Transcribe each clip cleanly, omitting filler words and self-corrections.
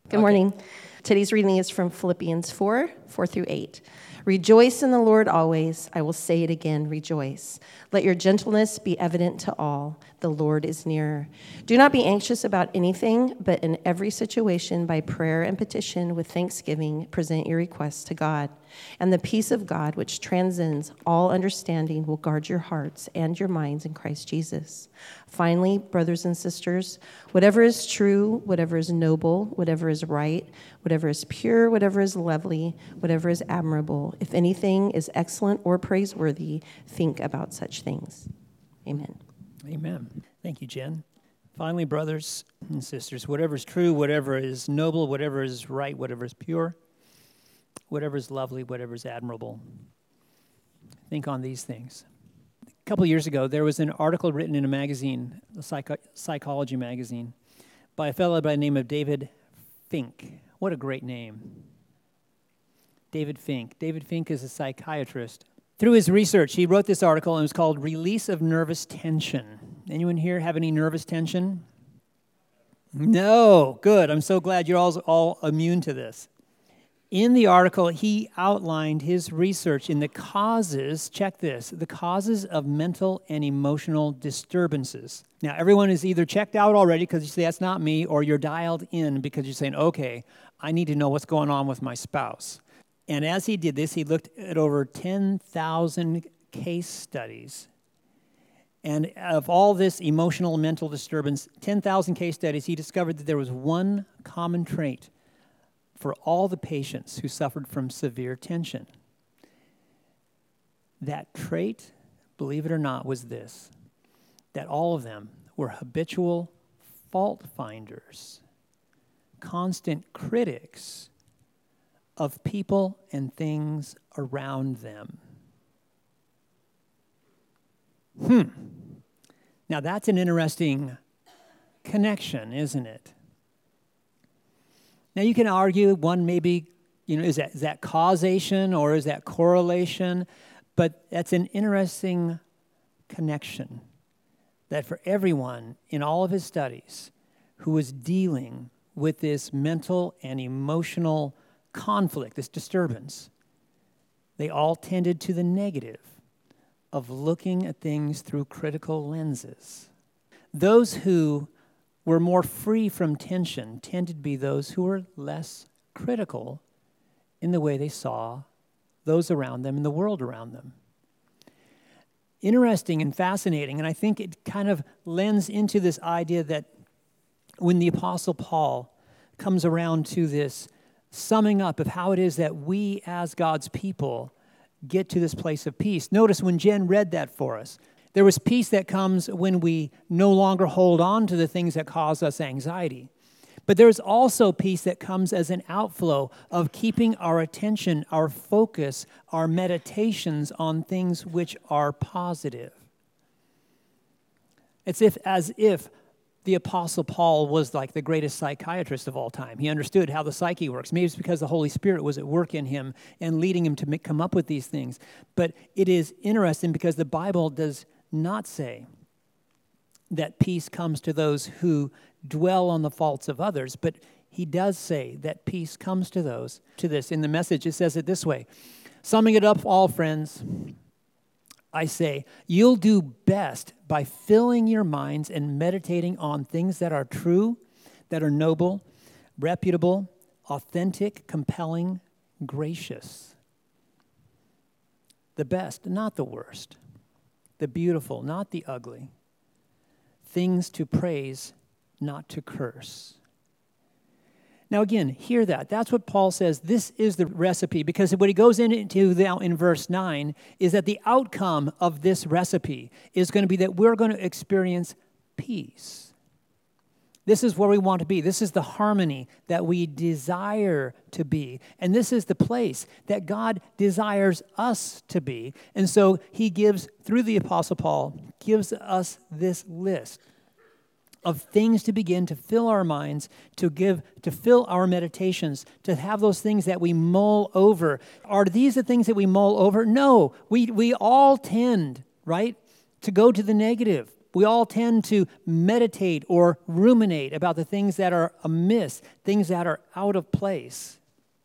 Good morning. Today's reading is from Philippians 4 through 8. Rejoice in the Lord always. I will say it again, rejoice. Let your gentleness be evident to all. The Lord is near. Do not be anxious about anything, but in every situation, by prayer and petition, with thanksgiving, present your requests to God. And the peace of God, which transcends all understanding, will guard your hearts and your minds in Christ Jesus. Finally, brothers and sisters, whatever is true, whatever is noble, whatever is right, whatever is pure, whatever is lovely, whatever is admirable, if anything is excellent or praiseworthy, think about such things. Amen. Amen. Thank you, Jen. Finally, brothers and sisters, whatever is true, whatever is noble, whatever is right, whatever is pure, whatever is lovely, whatever is admirable, think on these things. A couple of years ago, there was an article written in a magazine, a psychology magazine, by a fellow by the name of David Fink. What a great name. David Fink. David Fink is a psychiatrist. Through his research, he wrote this article, and it was called Release of Nervous Tension. Anyone here have any nervous tension? No. Good. I'm so glad you're all immune to this. In the article, he outlined his research in the causes, check this, the causes of mental and emotional disturbances. Now, everyone is either checked out already because you say, that's not me, or you're dialed in because you're saying, okay, I need to know what's going on with my spouse. And as he did this, he looked at over 10,000 case studies. And of all this emotional and mental disturbance, 10,000 case studies, he discovered that there was one common trait for all the patients who suffered from severe tension. That trait, believe it or not, was this, that all of them were habitual fault finders, constant critics of people and things around them. Now that's an interesting connection, isn't it? Now you can argue one maybe, is that causation or is that correlation? But that's an interesting connection that for everyone in all of his studies who was dealing with this mental and emotional conflict, this disturbance, they all tended to the negative of looking at things through critical lenses. Those who were more free from tension tended to be those who were less critical in the way they saw those around them and the world around them. Interesting and fascinating, and I think it kind of lends into this idea that when the Apostle Paul comes around to this summing up of how it is that we as God's people get to this place of peace. Notice when Jen read that for us, there was peace that comes when we no longer hold on to the things that cause us anxiety. But there's also peace that comes as an outflow of keeping our attention, our focus, our meditations on things which are positive. It's as if the Apostle Paul was like the greatest psychiatrist of all time. He understood how the psyche works. Maybe it's because the Holy Spirit was at work in him and leading him to come up with these things. But it is interesting because the Bible does not say that peace comes to those who dwell on the faults of others, but he does say that peace comes to those. To this, in the Message, it says it this way. Summing it up, all friends, I say, you'll do best by filling your minds and meditating on things that are true, that are noble, reputable, authentic, compelling, gracious. The best, not the worst. The beautiful, not the ugly. Things to praise, not to curse. Now again, hear that. That's what Paul says. This is the recipe, because what he goes into now in verse 9 is that the outcome of this recipe is going to be that we're going to experience peace. This is where we want to be. This is the harmony that we desire to be. And this is the place that God desires us to be. And so he gives, through the Apostle Paul, gives us this list of things to begin to fill our minds, to fill our meditations, to have those things that we mull over. Are these the things that we mull over? No, we all tend, right, to go to the negative. We all tend to meditate or ruminate about the things that are amiss, things that are out of place.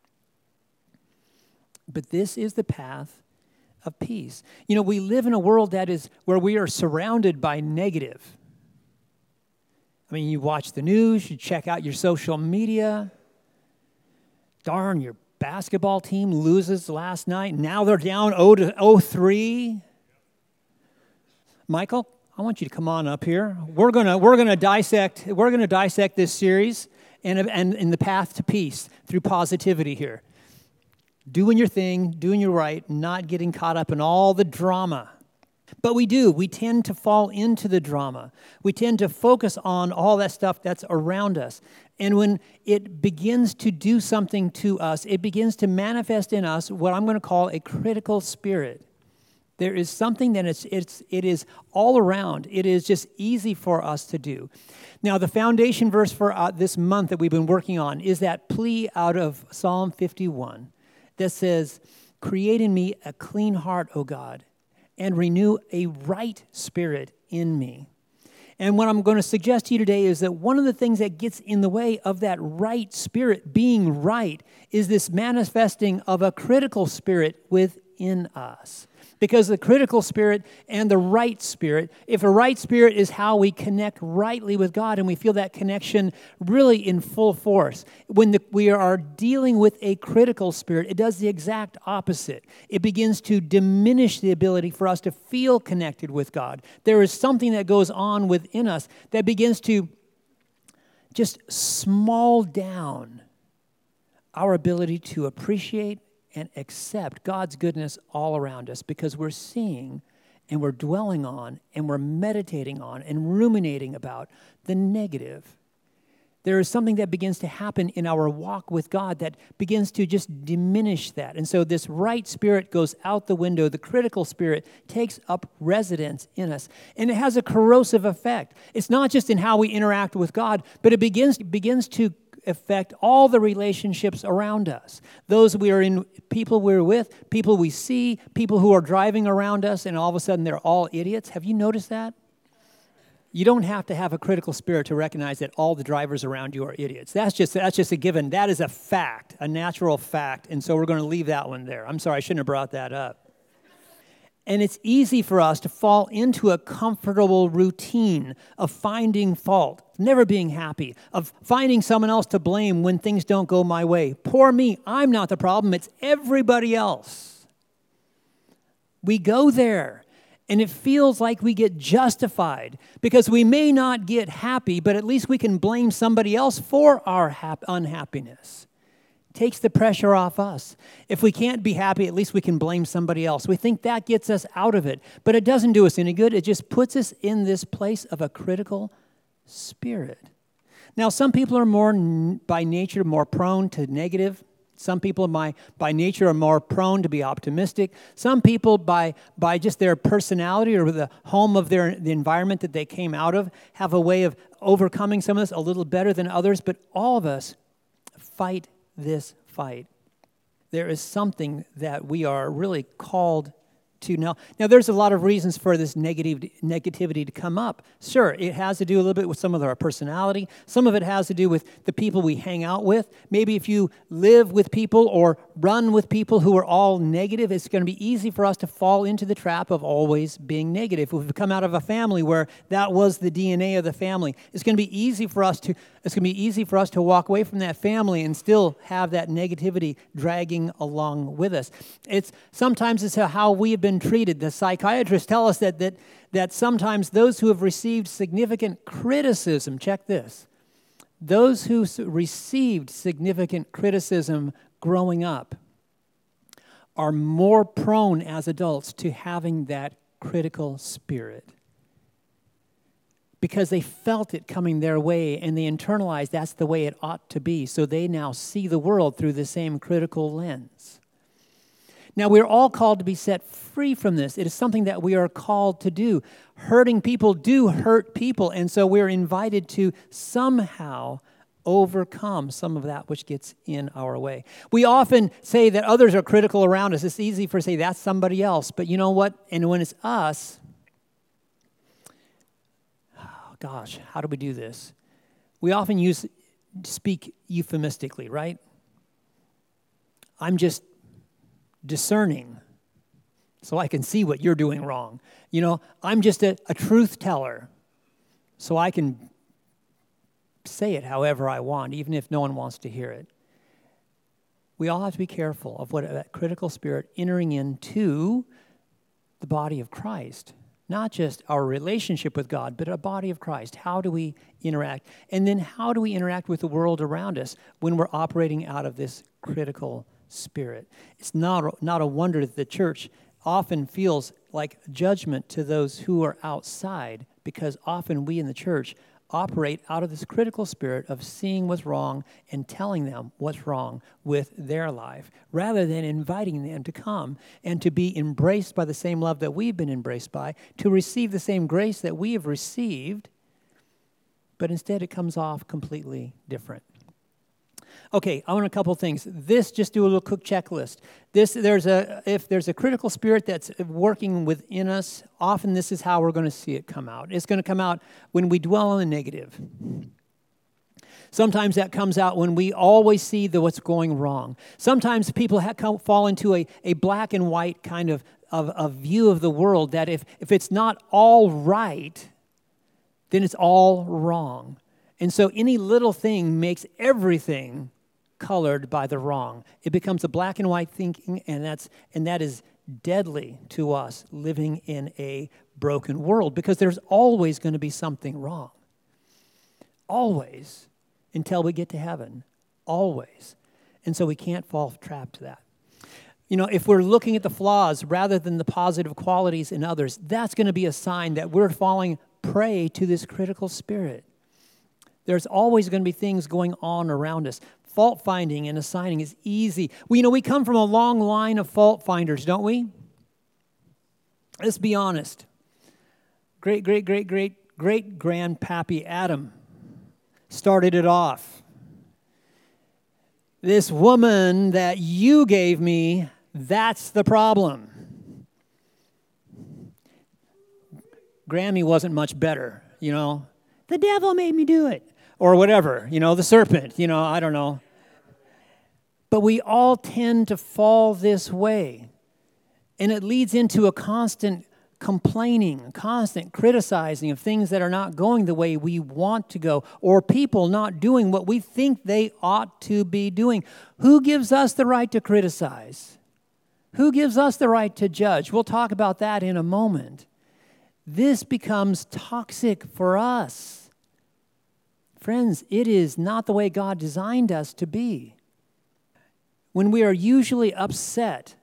But this is the path of peace. You know, we live in a world that is where we are surrounded by negative. I mean, you watch the news, you check out your social media. Darn, your basketball team loses last night. Now they're down 0-3. Michael, I want you to come on up here. We're gonna dissect this series and in the path to peace through positivity here. Doing your thing, doing your right, not getting caught up in all the drama. But we tend to fall into the drama. We tend to focus on all that stuff that's around us. And when it begins to do something to us, it begins to manifest in us what I'm going to call a critical spirit. There is something that it is all around. It is just easy for us to do. Now, the foundation verse for this month that we've been working on is that plea out of Psalm 51 that says, "Create in me a clean heart, O God, and renew a right spirit in me." And what I'm going to suggest to you today is that one of the things that gets in the way of that right spirit being right is this manifesting of a critical spirit within us. Because the critical spirit and the right spirit, if a right spirit is how we connect rightly with God and we feel that connection really in full force. When we are dealing with a critical spirit, it does the exact opposite. It begins to diminish the ability for us to feel connected with God. There is something that goes on within us that begins to just small down our ability to appreciate and accept God's goodness all around us because we're seeing and we're dwelling on and we're meditating on and ruminating about the negative. There is something that begins to happen in our walk with God that begins to just diminish that. And so this right spirit goes out the window. The critical spirit takes up residence in us. And it has a corrosive effect. It's not just in how we interact with God, but it begins to affect all the relationships around us. Those we are in, people we're with, people we see, people who are driving around us, and all of a sudden they're all idiots. Have you noticed that? You don't have to have a critical spirit to recognize that all the drivers around you are idiots. That's just a given. That is a fact, a natural fact, and so we're going to leave that one there. I'm sorry, I shouldn't have brought that up. And it's easy for us to fall into a comfortable routine of finding fault, never being happy, of finding someone else to blame when things don't go my way. Poor me, I'm not the problem, it's everybody else. We go there, and it feels like we get justified because we may not get happy, but at least we can blame somebody else for our unhappiness. Takes the pressure off us. If we can't be happy, at least we can blame somebody else. We think that gets us out of it, but it doesn't do us any good. It just puts us in this place of a critical spirit. Now, some people are by nature more prone to negative. Some people by nature are more prone to be optimistic. Some people by just their personality or the home of the environment that they came out of have a way of overcoming some of this a little better than others, but all of us fight this fight. There is something that we are really called to know. Now, there's a lot of reasons for this negativity to come up. Sure, it has to do a little bit with some of our personality. Some of it has to do with the people we hang out with. Maybe if you live with people or run with people who are all negative, it's going to be easy for us to fall into the trap of always being negative. If we've come out of a family where that was the DNA of the family, it's going to be easy for us to walk away from that family and still have that negativity dragging along with us. Sometimes it's how we have been treated. The psychiatrists tell us that sometimes those who have received significant criticism, check this, those who received significant criticism growing up are more prone as adults to having that critical spirit because they felt it coming their way and they internalized that's the way it ought to be. So they now see the world through the same critical lens. Now, we're all called to be set free from this. It is something that we are called to do. Hurting people do hurt people, and so we're invited to somehow overcome some of that which gets in our way. We often say that others are critical around us. It's easy for us to say that's somebody else, but you know what? And when it's us, gosh, how do we do this? We often speak euphemistically, right? I'm just discerning so I can see what you're doing wrong. I'm just a truth teller so I can say it however I want, even if no one wants to hear it. We all have to be careful of what that critical spirit entering into the body of Christ. Not just our relationship with God, but a body of Christ. How do we interact? And then how do we interact with the world around us when we're operating out of this critical spirit? It's not a wonder that the church often feels like judgment to those who are outside, because often we in the church operate out of this critical spirit of seeing what's wrong and telling them what's wrong with their life, rather than inviting them to come and to be embraced by the same love that we've been embraced by, to receive the same grace that we have received, but instead it comes off completely different. Okay, I want a couple things. Just do a little quick checklist. If there's a critical spirit that's working within us, often this is how we're going to see it come out. It's going to come out when we dwell on the negative. Sometimes that comes out when we always see what's going wrong. Sometimes people fall into a black and white kind of view of the world, that if it's not all right, then it's all wrong. And so any little thing makes everything colored by the wrong. It becomes a black and white thinking, and that is deadly to us living in a broken world, because there's always going to be something wrong. Always, until we get to heaven. Always. And so we can't fall trapped to that. If we're looking at the flaws rather than the positive qualities in others, that's going to be a sign that we're falling prey to this critical spirit. There's always going to be things going on around us. Fault finding and assigning is easy. We come from a long line of fault finders, don't we? Let's be honest. Great grandpappy Adam started it off. This woman that you gave me, that's the problem. Grammy wasn't much better, The devil made me do it. Or whatever, the serpent, I don't know. But we all tend to fall this way. And it leads into a constant complaining, constant criticizing of things that are not going the way we want to go, or people not doing what we think they ought to be doing. Who gives us the right to criticize? Who gives us the right to judge? We'll talk about that in a moment. This becomes toxic for us. Friends, it is not the way God designed us to be. When we are usually upset,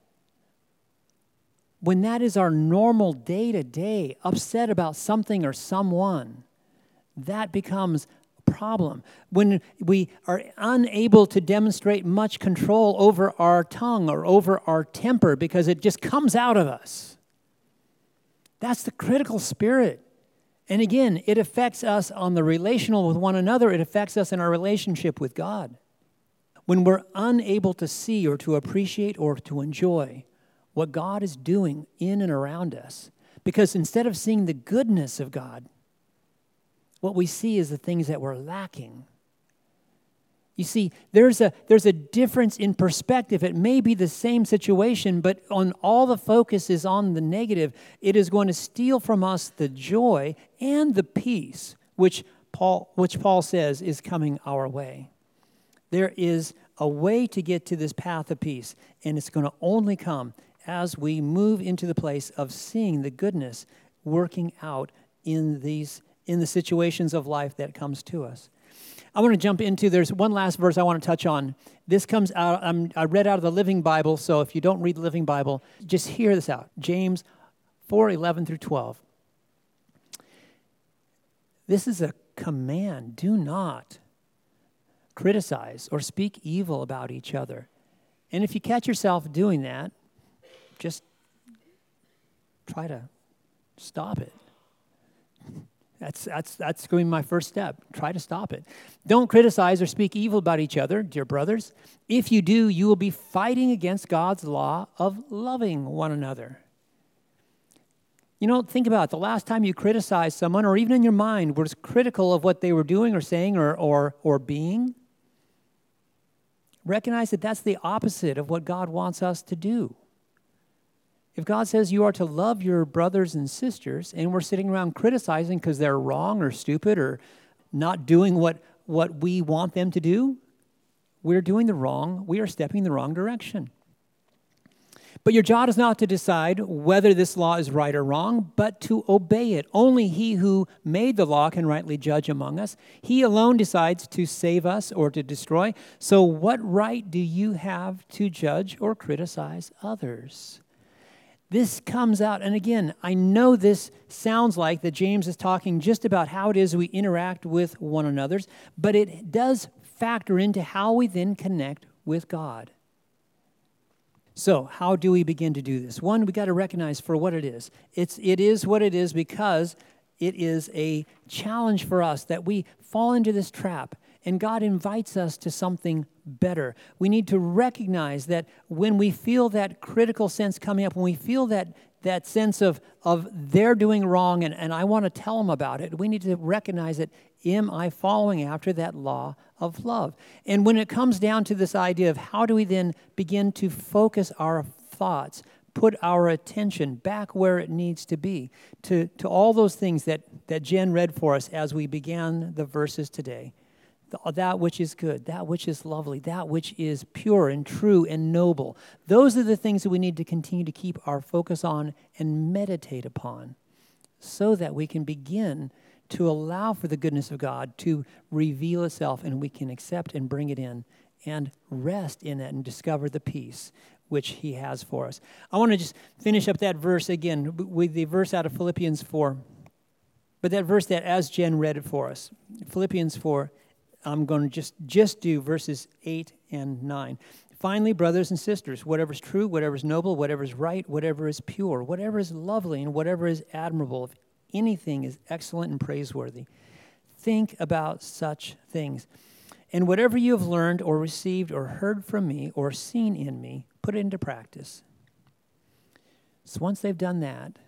when that is our normal day-to-day, upset about something or someone, that becomes a problem. When we are unable to demonstrate much control over our tongue or over our temper because it just comes out of us, that's the critical spirit. And again, it affects us on the relational with one another. It affects us in our relationship with God. When we're unable to see or to appreciate or to enjoy what God is doing in and around us, because instead of seeing the goodness of God, what we see is the things that we're lacking. You see, there's a difference in perspective. It may be the same situation, but on all the focus is on the negative. It is going to steal from us the joy and the peace, which Paul says is coming our way. There is a way to get to this path of peace, and it's going to only come as we move into the place of seeing the goodness working out in the situations of life that comes to us. I want to jump into, there's one last verse I want to touch on. This comes out, I read out of the Living Bible, so if you don't read the Living Bible, just hear this out. James 4:11 through 12. This is a command. Do not criticize or speak evil about each other. And if you catch yourself doing that, just try to stop it. That's going to be my first step. Try to stop it. Don't criticize or speak evil about each other, dear brothers. If you do, you will be fighting against God's law of loving one another. You know, think about it. The last time you criticized someone, or even in your mind, was critical of what they were doing or saying or being, recognize that that's the opposite of what God wants us to do. If God says you are to love your brothers and sisters, and we're sitting around criticizing because they're wrong or stupid or not doing what we want them to do, we're doing the wrong, we are stepping in the wrong direction. But your job is not to decide whether this law is right or wrong, but to obey it. Only he who made the law can rightly judge among us. He alone decides to save us or to destroy. So what right do you have to judge or criticize others? This comes out, and again, I know this sounds like that James is talking just about how it is we interact with one another, but it does factor into how we then connect with God. So, how do we begin to do this? One, we got to recognize for what it is. It is what it is because it is a challenge for us that we fall into this trap, and God invites us to something better. We need to recognize that when we feel that critical sense coming up, when we feel that sense of they're doing wrong and I want to tell them about it, we need to recognize that, am I following after that law of love? And when it comes down to this idea of how do we then begin to focus our thoughts, put our attention back where it needs to be, to all those things that Jen read for us as we began the verses today. That which is good, that which is lovely, that which is pure and true and noble. Those are the things that we need to continue to keep our focus on and meditate upon so that we can begin to allow for the goodness of God to reveal itself and we can accept and bring it in and rest in it and discover the peace which he has for us. I want to just finish up that verse again with the verse out of Philippians 4. But that verse that as Jen read it for us, Philippians 4, I'm going to just do verses 8 and 9. Finally, brothers and sisters, whatever is true, whatever is noble, whatever is right, whatever is pure, whatever is lovely, and whatever is admirable, if anything is excellent and praiseworthy, think about such things. And whatever you have learned or received or heard from me or seen in me, put it into practice. So once they've done that,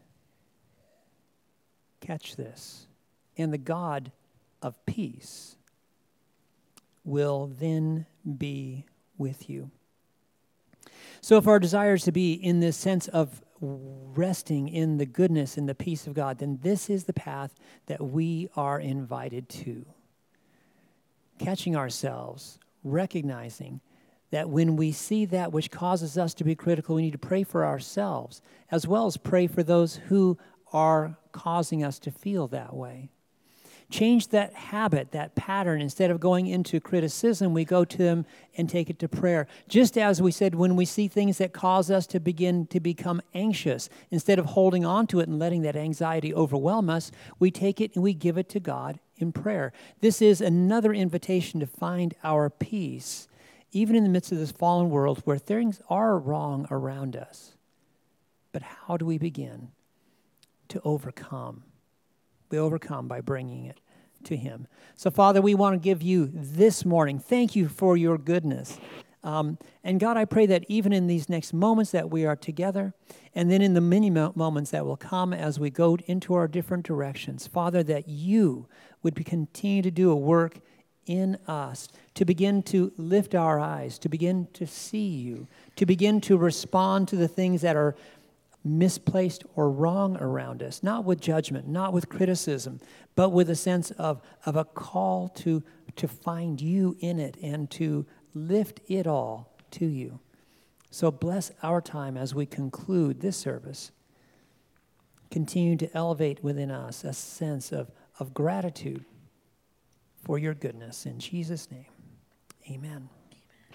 catch this, and the God of peace will then be with you. So if our desire is to be in this sense of resting in the goodness and the peace of God, then this is the path that we are invited to. Catching ourselves, recognizing that when we see that which causes us to be critical, we need to pray for ourselves, as well as pray for those who are causing us to feel that way. Change that habit, that pattern. Instead of going into criticism, we go to them and take it to prayer. Just as we said, when we see things that cause us to begin to become anxious, instead of holding on to it and letting that anxiety overwhelm us, we take it and we give it to God in prayer. This is another invitation to find our peace, even in the midst of this fallen world where things are wrong around us. But how do we begin to overcome? We overcome by bringing it to him. So, Father, we want to give you this morning, thank you for your goodness. And God, I pray that even in these next moments that we are together, and then in the many moments that will come as we go into our different directions, Father, that you would continue to do a work in us, to begin to lift our eyes, to begin to see you, to begin to respond to the things that are misplaced or wrong around us, not with judgment, not with criticism, but with a sense of a call to find you in it and to lift it all to you. So bless our time as we conclude this service. Continue to elevate within us a sense of gratitude for your goodness. In Jesus' name, amen.